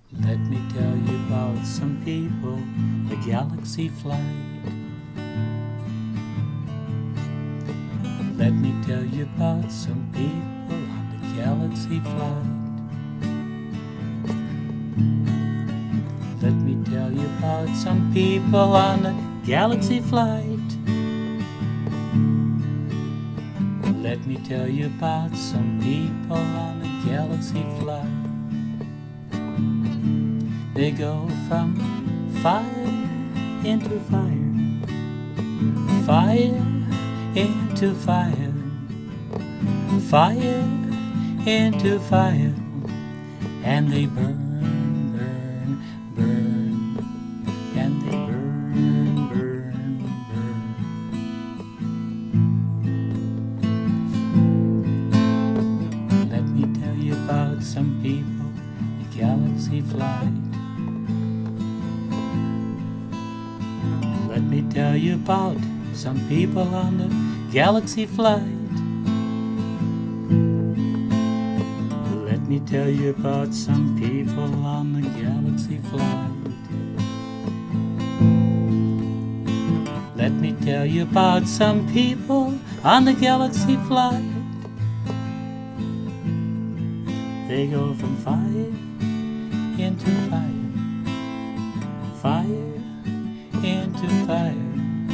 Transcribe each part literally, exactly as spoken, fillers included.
Let me tell you about some people, a galaxy flight. Let me tell you about some people on the galaxy flight. Let me tell you about some people on the galaxy flight. Let me tell you about some people on the galaxy flight. They go from fire into fire, fire into fire, fire into fire, and they burn, burn, burn, and they burn, burn, burn. Let me tell you about some people, the galaxy flight. Let me tell you about some people on the galaxy flight. Let me tell you about some people on the galaxy flight. Let me tell you about some people on the galaxy flight. They go from fire into fire, fire into fire,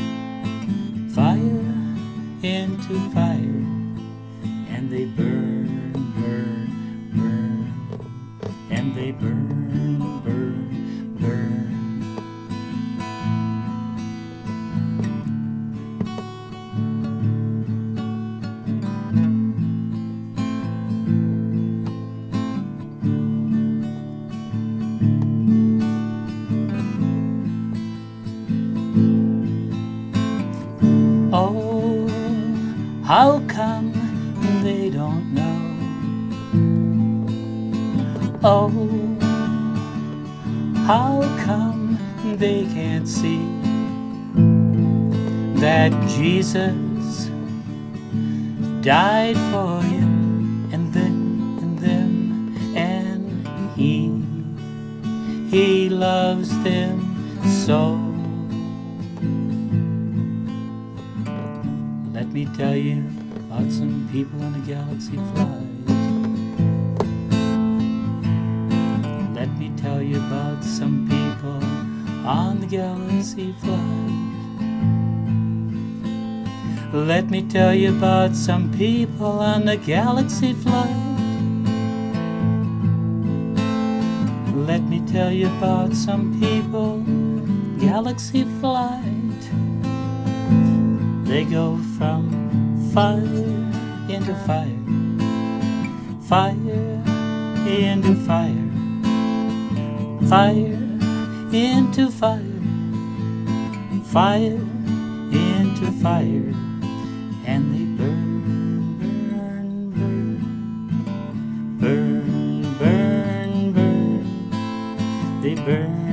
fire into fire, and they burn, burn, burn, and they burn, burn, burn. Oh, how come they don't know? Oh, how come they can't see that Jesus died for you and them and them, and he, he loves them so. Let me tell you about some people on the galaxy flight. Let me tell you about some people on the galaxy flight. Let me tell you about some people on the galaxy flight. Let me tell you about some people, galaxy flight. They go from fire into fire, fire into fire, fire into fire, fire into fire, and they burn, burn, burn, burn, burn, burn, they burn.